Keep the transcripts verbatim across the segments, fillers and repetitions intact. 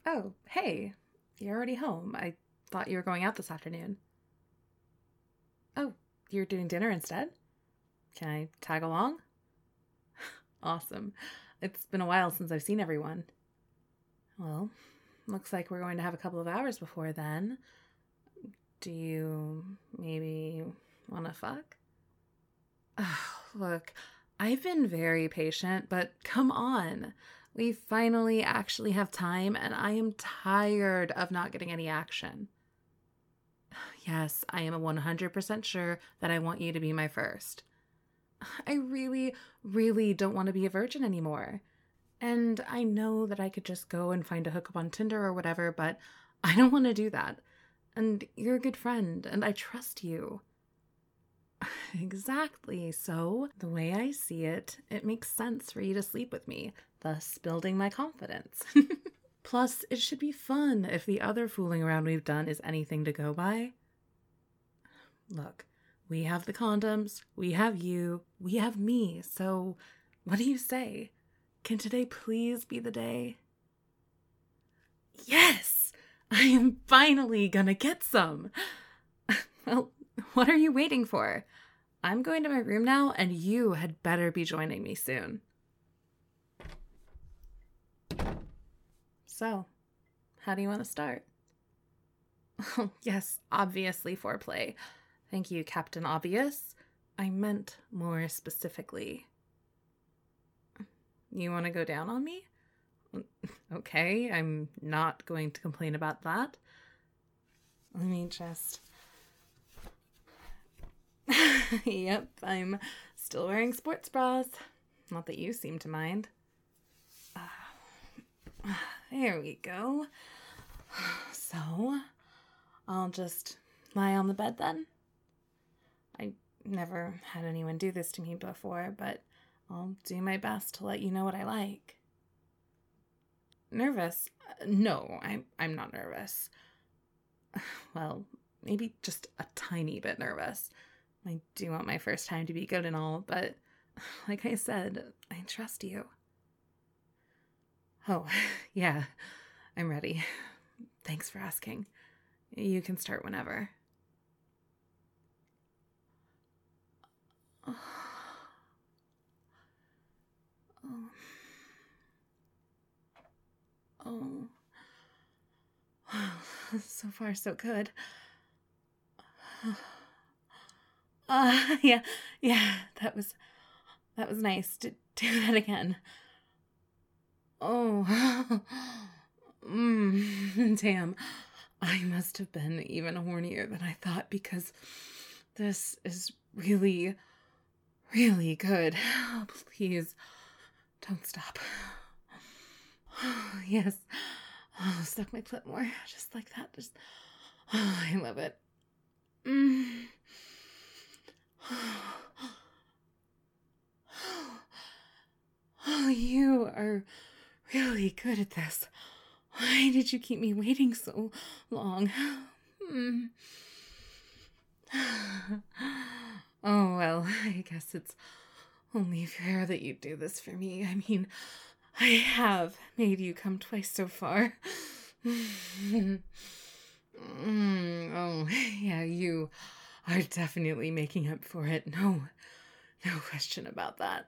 Oh, hey, you're already home. I thought you were going out this afternoon. Oh, you're doing dinner instead? Can I tag along? Awesome. It's been a while since I've seen everyone. Well, looks like we're going to have a couple of hours before then. Do you maybe want to fuck? Oh, look, I've been very patient, but come on. We finally actually have time, and I am tired of not getting any action. Yes, I am one hundred percent sure that I want you to be my first. I really, really don't want to be a virgin anymore. And I know that I could just go and find a hookup on Tinder or whatever, but I don't want to do that. And you're a good friend, and I trust you. Exactly. So, the way I see it, it makes sense for you to sleep with me, thus building my confidence. Plus, it should be fun if the other fooling around we've done is anything to go by. Look, we have the condoms, we have you, we have me, so what do you say? Can today please be the day? Yes! I am finally gonna get some! Well, what are you waiting for? I'm going to my room now, and you had better be joining me soon. So, how do you want to start? Oh, yes, obviously foreplay. Thank you, Captain Obvious. I meant more specifically. You want to go down on me? Okay, I'm not going to complain about that. Let me just... Yep, I'm still wearing sports bras. Not that you seem to mind. Uh, there we go. So, I'll just lie on the bed then. I never had anyone do this to me before, but I'll do my best to let you know what I like. Nervous? No, I'm, I'm not nervous. Well, maybe just a tiny bit nervous. I do want my first time to be good and all, but like I said, I trust you. Oh, yeah, I'm ready. Thanks for asking. You can start whenever. Oh. Oh. Oh. So far, so good. Uh, yeah, yeah, that was, that was nice. To do that again. Oh, mm, damn. I must have been even hornier than I thought because this is really, really good. Oh, please, don't stop. Oh, yes. Oh, suck my clit more. Just like that. Just, oh, I love it. Mm. Oh, you are really good at this. Why did you keep me waiting so long? Hmm. Oh, well, I guess it's only fair that you do this for me. I mean, I have made you come twice so far. Mm, oh, yeah, you are definitely making up for it. No, no question about that.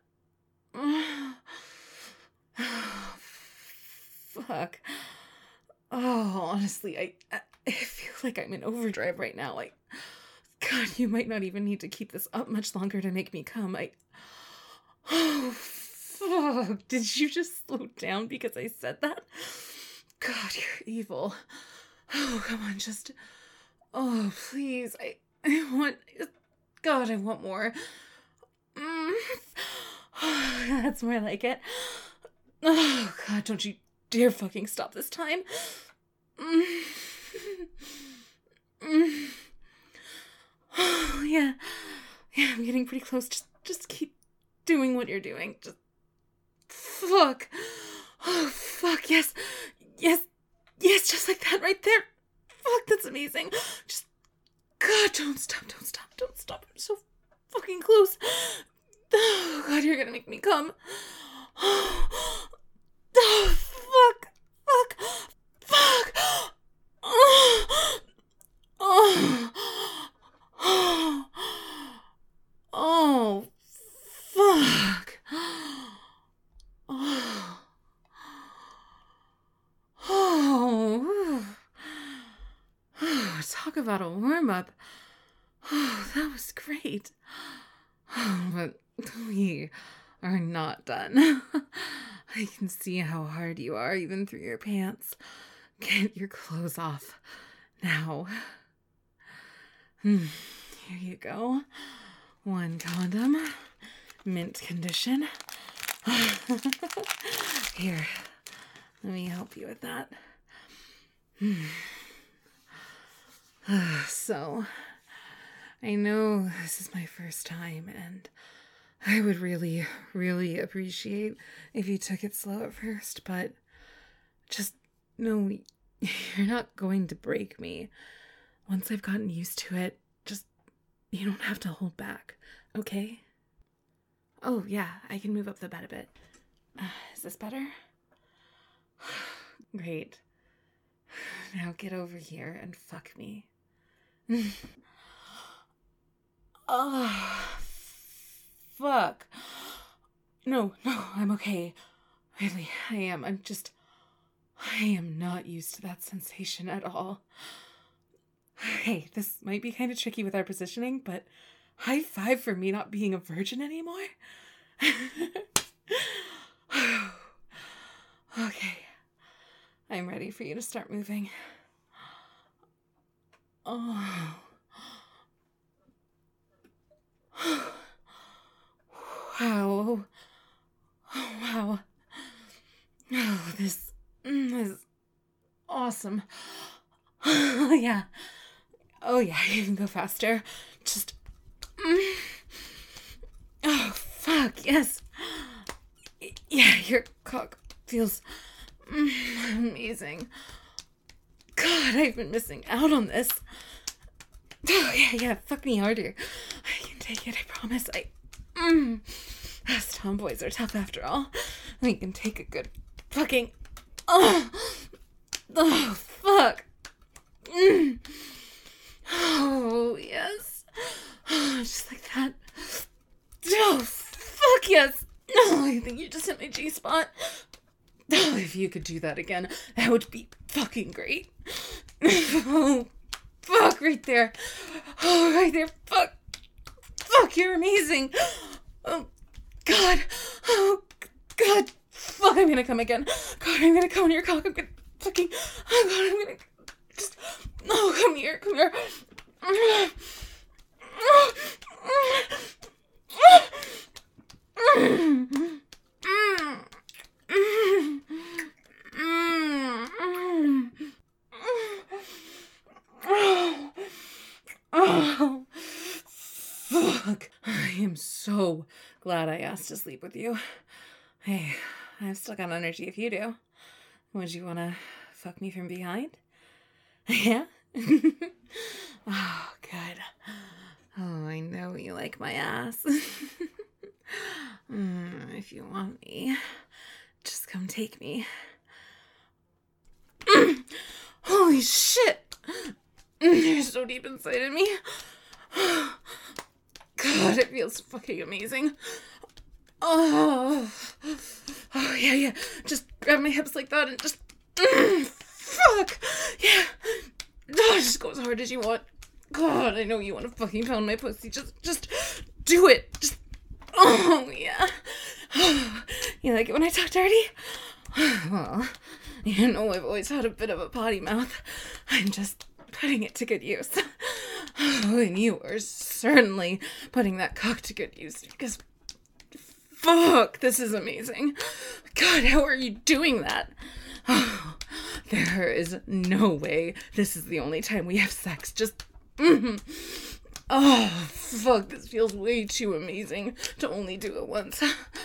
Fuck. Oh, honestly, I, I feel like I'm in overdrive right now. Like, God, you might not even need to keep this up much longer to make me come. I... Oh, fuck. Did you just slow down because I said that? God, you're evil. Oh, come on, just... Oh, please. I, I want... God, I want more. Mm. Oh, that's more like it. Oh, God, don't you dare fucking stop this time. Mm. Mm. Oh, yeah. Yeah, I'm getting pretty close. Just, just keep doing what you're doing. Just... Fuck. Oh, fuck, yes. Yes. Yes, just like that right there. Fuck, that's amazing. Just... God, don't stop, don't stop, don't stop. I'm so fucking close. Oh, God, you're gonna make me come. Oh, fuck. Fuck. talk about a warm-up. Oh, that was great. Oh, but we are not done. I can see how hard you are even through your pants. Get your clothes off now. Hmm. Here you go. One condom. Mint condition. Here. Let me help you with that. Hmm. So, I know this is my first time, and I would really, really appreciate if you took it slow at first, but just know you're not going to break me. Once I've gotten used to it, just, you don't have to hold back, okay? Oh, yeah, I can move up the bed a bit. Uh, is this better? Great. Now get over here and fuck me. Oh, fuck. No, no, I'm okay. Really, I am. I'm just... I am not used to that sensation at all. Hey, this might be kind of tricky with our positioning, but high five for me not being a virgin anymore? Okay. I'm ready for you to start moving. Oh. Wow. Oh, wow. Oh, this is awesome. Oh, yeah. Oh, yeah, you can go faster. Just... Oh, fuck, yes. Yeah, your cock feels amazing. God, I've been missing out on this. Oh, yeah, yeah, fuck me harder. I can take it, I promise. I... Mm. Us tomboys are tough after all. We can take a good fucking... Oh, oh fuck. Mm. Oh, yes. Oh, just like that. Oh, fuck yes. Oh, I think you just hit my G-spot. Oh, if you could do that again, that would be fucking great. Oh, fuck, right there. Oh, right there. Fuck. Fuck, you're amazing. Oh, God. Oh, God. Fuck, I'm gonna come again. God, I'm gonna come in your cock. I'm gonna fucking... Oh, God, I'm gonna... Just... Oh, come here. Come here. Oh, fuck. I am so glad I asked to sleep with you. Hey, I've still got energy if you do. Would you want to fuck me from behind? Yeah? Oh, good. Oh, I know you like my ass. mm, if you want me, just come take me. Mm. Holy shit! You're so deep inside of me. God, it feels fucking amazing. Oh, oh yeah, yeah. Just grab my hips like that and just... Mm, fuck! Yeah. Oh, just go as hard as you want. God, I know you want to fucking pound my pussy. Just, just do it. Just, oh, yeah. You like it when I talk dirty? Well, you know I've always had a bit of a potty mouth. I'm just putting it to good use. Oh, and you are certainly putting that cock to good use because, fuck, this is amazing. God, how are you doing that? Oh, there is no way this is the only time we have sex. Just, mm-hmm. Oh, fuck, this feels way too amazing to only do it once.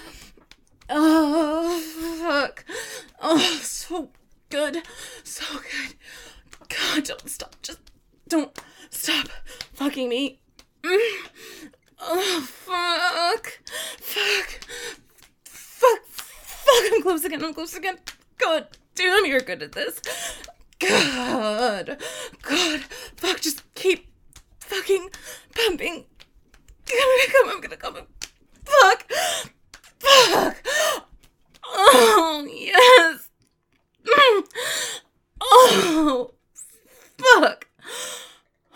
Oh, fuck. Oh, so good. So good. God, don't stop. Just don't stop fucking me. Mm. Oh, fuck. Fuck. Fuck. Fuck, I'm close again. I'm close again. God damn, you're good at this. God. God. Fuck, just keep fucking pumping. I'm gonna come. I'm gonna come. Fuck. Fuck. Oh, yes. Mm. Oh, fuck.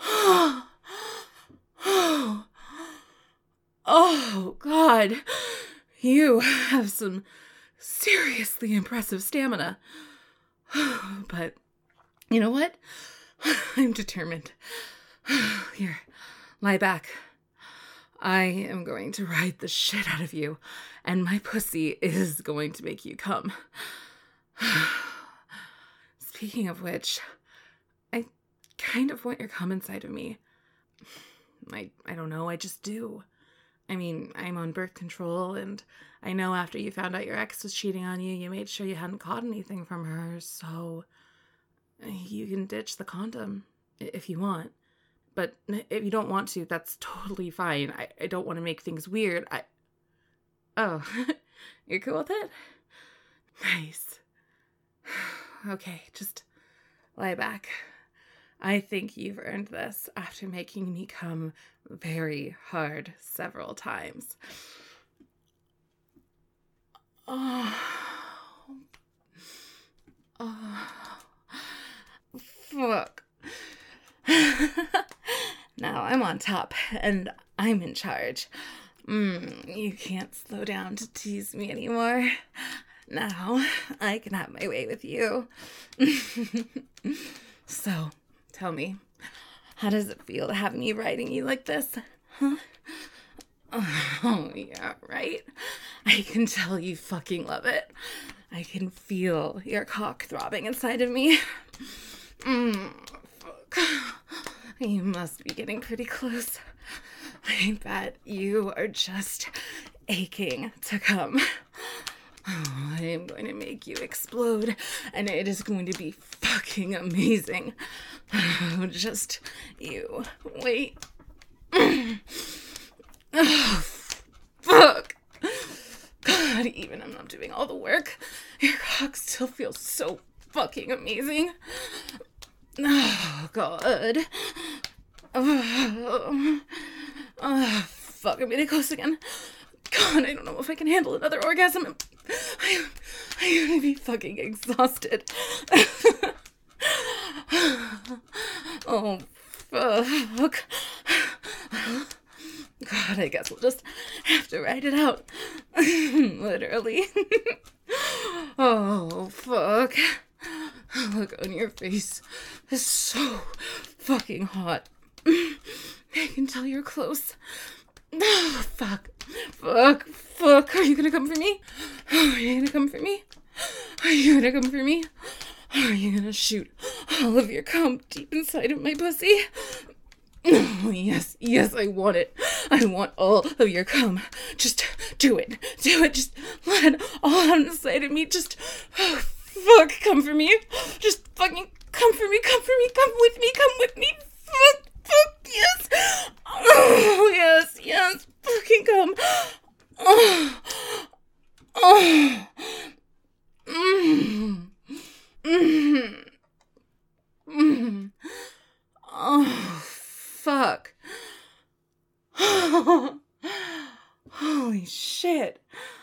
You have some seriously impressive stamina. But you know what? I'm determined. Here, lie back. I am going to ride the shit out of you, and my pussy is going to make you come. Speaking of which, I kind of want your cum inside of me. I, I don't know, I just do. I mean, I'm on birth control, and I know after you found out your ex was cheating on you, you made sure you hadn't caught anything from her, so you can ditch the condom if you want. But if you don't want to, that's totally fine. I, I don't want to make things weird. I... Oh, you're cool with it? Nice. Okay, just lie back. I think you've earned this after making me come very hard several times. Oh. Oh. Fuck. Now I'm on top, and I'm in charge. Mm, you can't slow down to tease me anymore. Now I can have my way with you. So, tell me, how does it feel to have me riding you like this? Huh? Oh, yeah, right? I can tell you fucking love it. I can feel your cock throbbing inside of me. Mm, fuck. You must be getting pretty close. I bet you are just aching to come. Oh, I am going to make you explode, and it is going to be fucking amazing. Oh, just you wait. Oh, fuck. God, even I'm not doing all the work, your cock still feels so fucking amazing. Oh, God. Oh, oh, fuck, I'm getting close again. God, I don't know if I can handle another orgasm. I, I'm gonna be fucking exhausted. Oh, fuck. God, I guess we'll just have to ride it out. Literally. Oh, fuck. Look on your face. It's so fucking hot. I can tell you're close. Oh, fuck. Fuck. Fuck. Are you gonna come for me? Are you gonna come for me? Are you gonna come for me? Are you gonna shoot all of your cum deep inside of my pussy? Oh, yes. Yes, I want it. I want all of your cum. Just do it. Do it. Just let it all out inside of me. Just, oh, fuck. Come for me. Just fucking come for me. Come for me. Come with me. Come with me. Fuck. Fuck. Yes. Oh, yes. Yes. Fucking come. Oh. Oh. Mm. Mm. Mm. Oh, fuck. Holy shit.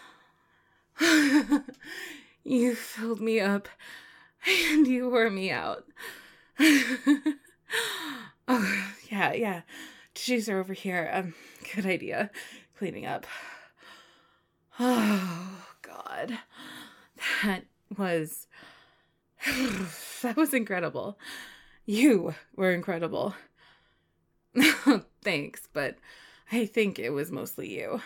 You filled me up and you wore me out. Oh, yeah, yeah. Tissues are over here. Um, good idea. Cleaning up. Oh, God. That was... that was incredible. You were incredible. Thanks, but I think it was mostly you.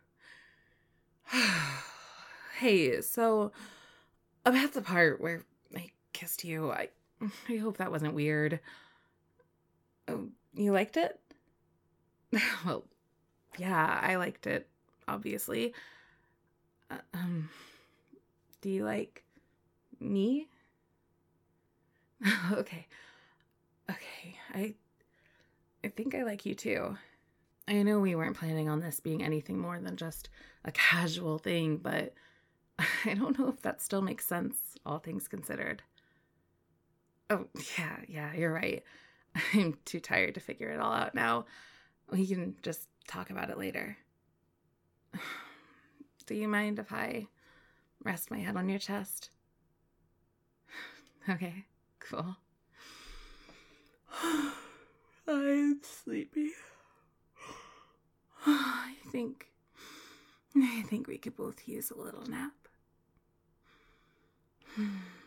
Hey, so about the part where I kissed you, I I hope that wasn't weird. Oh, you liked it? Well, yeah, I liked it, obviously. Uh, um, do you like me? Okay. Okay, I I think I like you too. I know we weren't planning on this being anything more than just a casual thing, but I don't know if that still makes sense, all things considered. Oh, yeah, yeah, you're right. I'm too tired to figure it all out now. We can just talk about it later. Do you mind if I rest my head on your chest? Okay, cool. I'm sleepy. I think I think we could both use a little nap.